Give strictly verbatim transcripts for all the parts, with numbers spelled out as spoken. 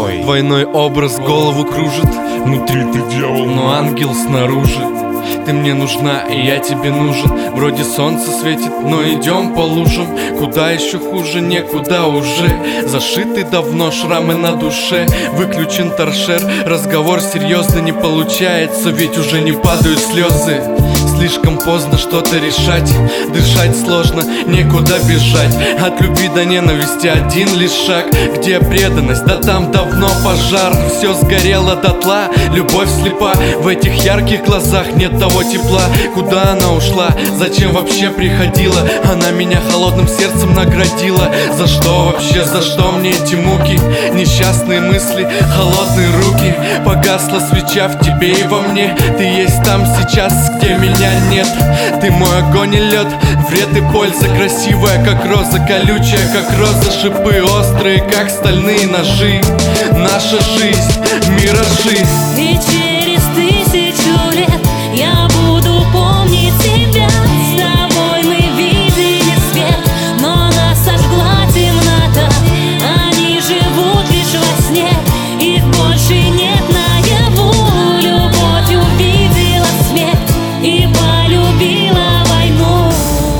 твой. Двойной образ голову кружит, Внутри ты дьявол, но ангел снаружи. Ты мне нужна, и я тебе нужен. Вроде солнце светит, но идем по лужам. Куда еще хуже, некуда уже. Зашиты давно шрамы на душе. Выключен торшер, разговор серьезно не получается. Ведь уже не падают слезы. Слишком поздно что-то решать. Дышать сложно, некуда бежать. От любви до ненависти один лишь шаг. Где преданность? Да там давно пожар. Все сгорело дотла, любовь слепа. В этих ярких глазах нет того тепла. Куда она ушла? Зачем вообще приходила? Она меня холодным сердцем наградила. За что вообще? За что мне эти муки? Несчастные мысли, холодные руки. Погасла свеча в тебе и во мне. Ты есть там сейчас, где меня нет. Ты мой огонь и лед, вред и польза. Красивая, как роза, колючая, как роза. Шипы острые, как стальные ножи. Наша жизнь, миражи. И через тысячу лет я буду помнить тебя. С тобой мы видели свет, но нас сожгла темнота. Они живут лишь во сне, их больше нет наяву. Любовь увидела смерть и полюбила войну.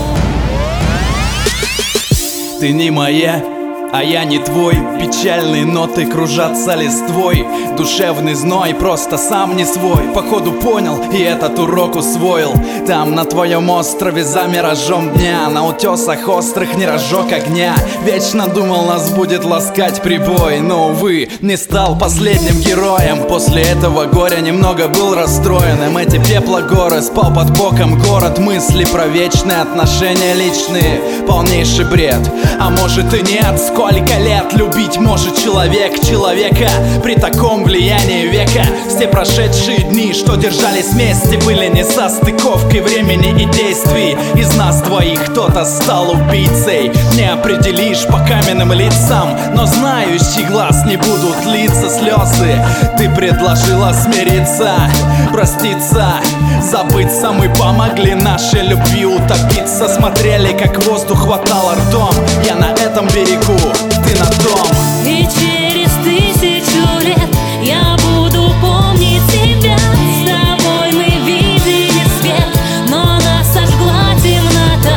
Ты не моя, а я не твой. Печальные ноты кружатся листвой. Душевный зной, просто сам не свой. Походу понял и этот урок усвоил. Там на твоем острове за миражом дня. На утесах острых не разжег огня. Вечно думал, нас будет ласкать прибой. Но, увы, не стал последним героем. После этого горя немного был расстроенным. Эти пеплогоры, спал под боком город. Мысли про вечные отношения личные. Полнейший бред, а может и нет. Сколько лет любить может человек человека при таком влиянии века? Все прошедшие дни, что держались вместе, были не состыковкой времени и действий. Из нас двоих кто-то стал убийцей. Не определишь по каменным лицам, но знающий глаз не будут литься слезы. Ты предложила смириться, проститься, забыться. Мы помогли нашей любви утопиться. Смотрели, как воздух хватало ртом. Я на этом берегу, ты на том. И через тысячу лет я буду помнить тебя. С тобой мы видели свет, но нас сожгла темнота.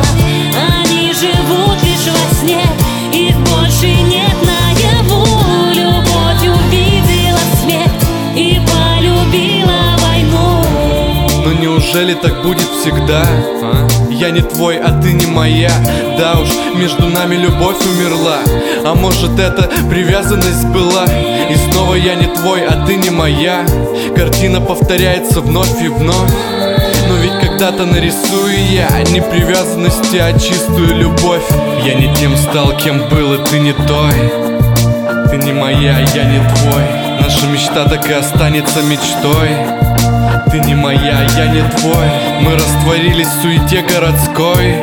Они живут лишь во сне, их больше нет наяву. Любовь увидела смерть и полюбила войну. Но неужели так будет всегда? А? Я не твой, а ты не моя. Да уж, между нами любовь умерла. А может это привязанность была? И снова я не твой, а ты не моя. Картина повторяется вновь и вновь. Но ведь когда-то нарисую я не привязанности, а чистую любовь. Я не тем стал, кем был, и ты не той. Ты не моя, я не твой. Наша мечта так и останется мечтой. Ты не моя, я не твой. Мы растворились в суете городской.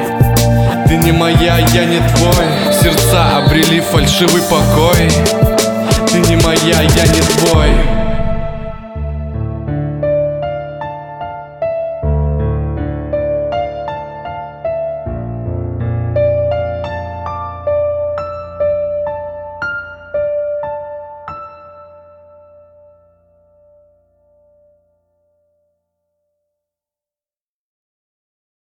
Ты не моя, я не твой. Сердца обрели фальшивый покой. Ты не моя, я не твой.